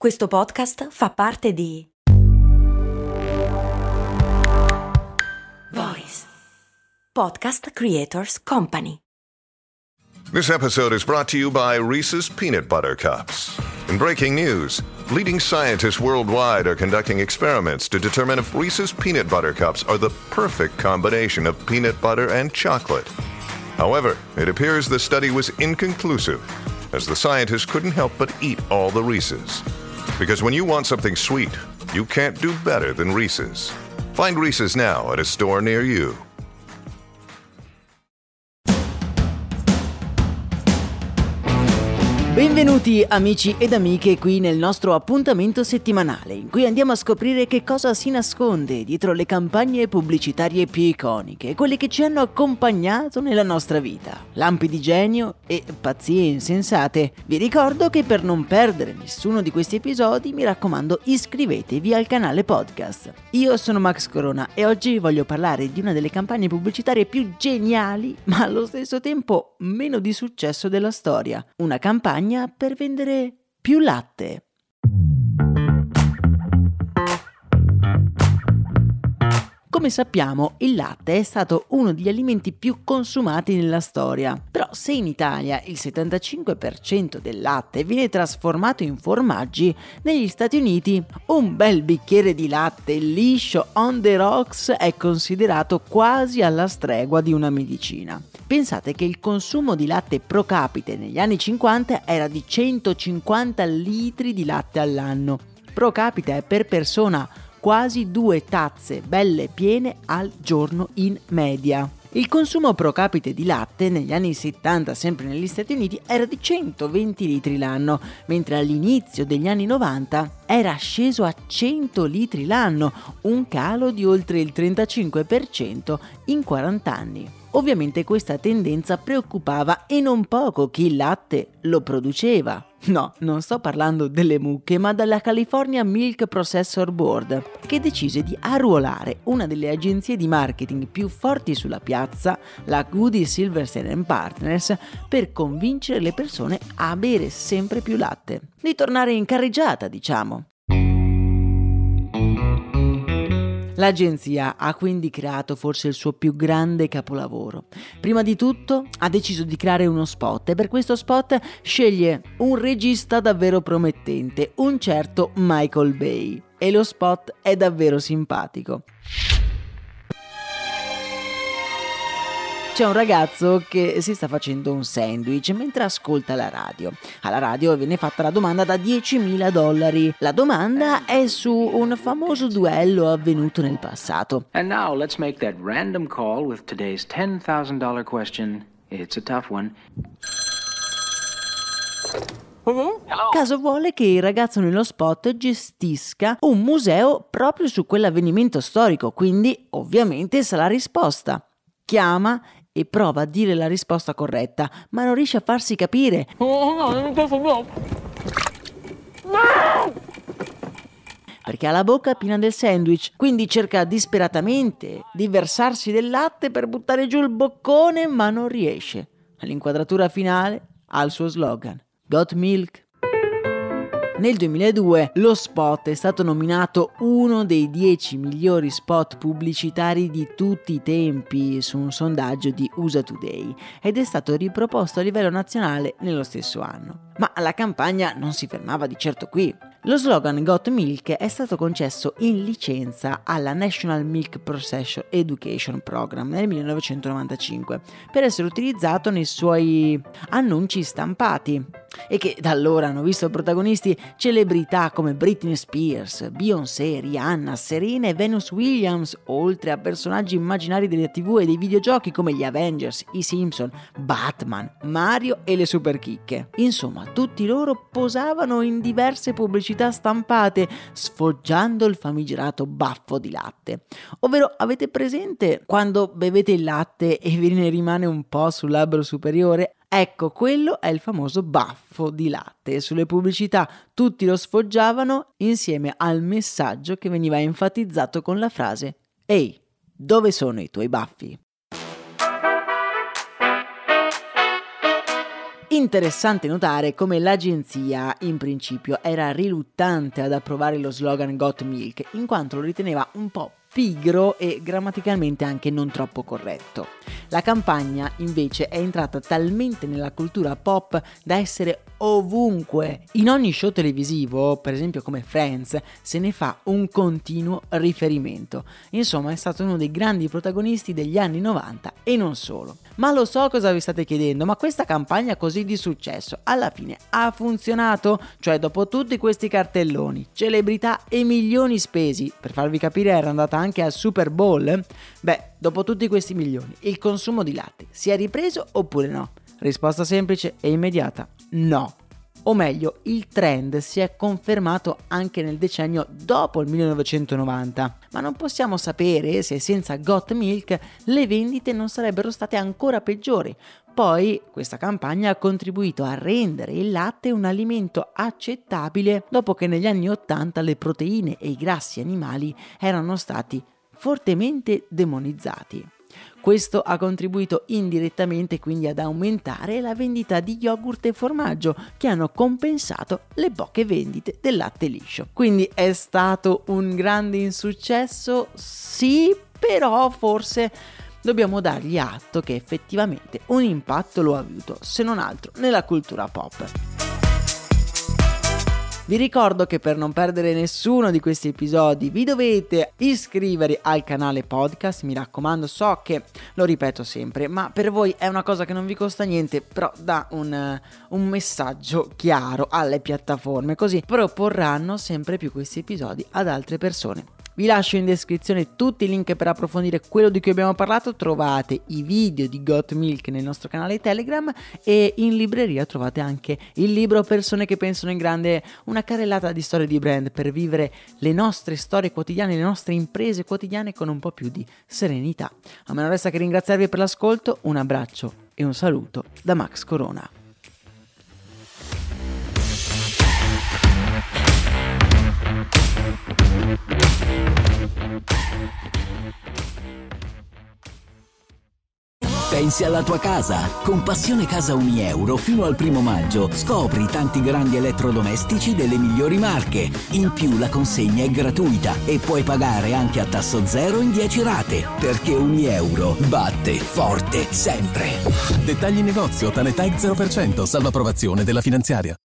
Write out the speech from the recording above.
Questo podcast fa parte di Voice Podcast Creators Company. This episode is brought to you by Reese's Peanut Butter Cups. In breaking news, leading scientists worldwide are conducting experiments to determine if Reese's Peanut Butter Cups are the perfect combination of peanut butter and chocolate. However, it appears the study was inconclusive, as the scientists couldn't help but eat all the Reese's. Because when you want something sweet, you can't do better than Reese's. Find Reese's now at a store near you. Benvenuti amici ed amiche qui nel nostro appuntamento settimanale in cui andiamo a scoprire che cosa si nasconde dietro le campagne pubblicitarie più iconiche, quelle che ci hanno accompagnato nella nostra vita. Lampi di genio e pazzie insensate. Vi ricordo che per non perdere nessuno di questi episodi, mi raccomando, iscrivetevi al canale podcast. Io sono Max Corona e oggi voglio parlare di una delle campagne pubblicitarie più geniali, ma allo stesso tempo meno di successo della storia. Una campagna per vendere più latte. Come sappiamo, il latte è stato uno degli alimenti più consumati nella storia. Però se in Italia il 75% del latte viene trasformato in formaggi, negli Stati Uniti un bel bicchiere di latte liscio on the rocks è considerato quasi alla stregua di una medicina. Pensate che il consumo di latte pro capite negli anni 50 era di 150 litri di latte all'anno. Pro capite è per persona, quasi 2 tazze belle piene al giorno in media. Il consumo pro capite di latte negli anni 70, sempre negli Stati Uniti, era di 120 litri l'anno, mentre all'inizio degli anni 90 era sceso a 100 litri l'anno, un calo di oltre il 35% in 40 anni. Ovviamente questa tendenza preoccupava e non poco chi il latte lo produceva. No, non sto parlando delle mucche, ma della California Milk Processor Board, che decise di arruolare una delle agenzie di marketing più forti sulla piazza, la Goody Silverstein & Partners, per convincere le persone a bere sempre più latte. Di tornare in carreggiata, diciamo. L'agenzia ha quindi creato forse il suo più grande capolavoro. Prima di tutto ha deciso di creare uno spot e per questo spot sceglie un regista davvero promettente, un certo Michael Bay. E lo spot è davvero simpatico. C'è un ragazzo che si sta facendo un sandwich mentre ascolta la radio. Alla radio viene fatta la domanda da $10.000. La domanda è su un famoso duello avvenuto nel passato. And now let's make that random call with today's $10,000 question. It's a tough one. Caso vuole che il ragazzo nello spot gestisca un museo proprio su quell'avvenimento storico, quindi ovviamente sa la risposta. Chiama e prova a dire la risposta corretta, ma non riesce a farsi capire. Perché ha la bocca piena del sandwich, quindi cerca disperatamente di versarsi del latte per buttare giù il boccone, ma non riesce. L'inquadratura finale ha il suo slogan: Got milk? Nel 2002 lo spot è stato nominato uno dei 10 migliori spot pubblicitari di tutti i tempi su un sondaggio di USA Today ed è stato riproposto a livello nazionale nello stesso anno. Ma la campagna non si fermava di certo qui. Lo slogan Got Milk è stato concesso in licenza alla National Milk Processor Education Program nel 1995 per essere utilizzato nei suoi annunci stampati e che da allora hanno visto protagonisti celebrità come Britney Spears, Beyoncé, Rihanna, Serena e Venus Williams, oltre a personaggi immaginari delle TV e dei videogiochi come gli Avengers, i Simpson, Batman, Mario e le superchicche. Insomma, tutti loro posavano in diverse pubblicità stampate, sfoggiando il famigerato baffo di latte. Ovvero, avete presente quando bevete il latte e vi ne rimane un po' sul labbro superiore? Ecco, quello è il famoso baffo di latte. Sulle pubblicità tutti lo sfoggiavano insieme al messaggio che veniva enfatizzato con la frase: «Ehi, dove sono i tuoi baffi?» Interessante notare come l'agenzia in principio era riluttante ad approvare lo slogan Got Milk, in quanto lo riteneva un po' pigro e grammaticalmente anche non troppo corretto. La campagna invece è entrata talmente nella cultura pop da essere ovunque. In ogni show televisivo, per esempio come Friends, se ne fa un continuo riferimento. Insomma, è stato uno dei grandi protagonisti degli anni 90 e non solo. Ma lo so cosa vi state chiedendo, ma questa campagna così di successo alla fine ha funzionato? Cioè, dopo tutti questi cartelloni, celebrità e milioni spesi, per farvi capire era andata anche al Super Bowl? Beh, dopo tutti questi milioni, il consumo di latte si è ripreso oppure no? Risposta semplice e immediata: no. O meglio, il trend si è confermato anche nel decennio dopo il 1990, ma non possiamo sapere se senza Got Milk le vendite non sarebbero state ancora peggiori. Poi questa campagna ha contribuito a rendere il latte un alimento accettabile dopo che negli anni 80 le proteine e i grassi animali erano stati fortemente demonizzati. Questo ha contribuito indirettamente quindi ad aumentare la vendita di yogurt e formaggio, che hanno compensato le poche vendite del latte liscio. Quindi è stato un grande insuccesso? Sì, però forse dobbiamo dargli atto che effettivamente un impatto lo ha avuto, se non altro nella cultura pop. Vi ricordo che per non perdere nessuno di questi episodi vi dovete iscrivere al canale podcast, mi raccomando, so che lo ripeto sempre, ma per voi è una cosa che non vi costa niente, però dà un messaggio chiaro alle piattaforme, così proporranno sempre più questi episodi ad altre persone. Vi lascio in descrizione tutti i link per approfondire quello di cui abbiamo parlato, trovate i video di Got Milk nel nostro canale Telegram e in libreria trovate anche il libro Persone che pensano in grande, una carrellata di storie di brand per vivere le nostre storie quotidiane, le nostre imprese quotidiane con un po' più di serenità. A me non resta che ringraziarvi per l'ascolto, un abbraccio e un saluto da Max Corona. Pensi alla tua casa? Con Passione Casa Unieuro fino al 1° maggio scopri tanti grandi elettrodomestici delle migliori marche. In più la consegna è gratuita e puoi pagare anche a tasso zero in 10 rate. Perché Unieuro batte forte sempre. Dettagli in negozio, Tanetag 0%, salvo approvazione della finanziaria.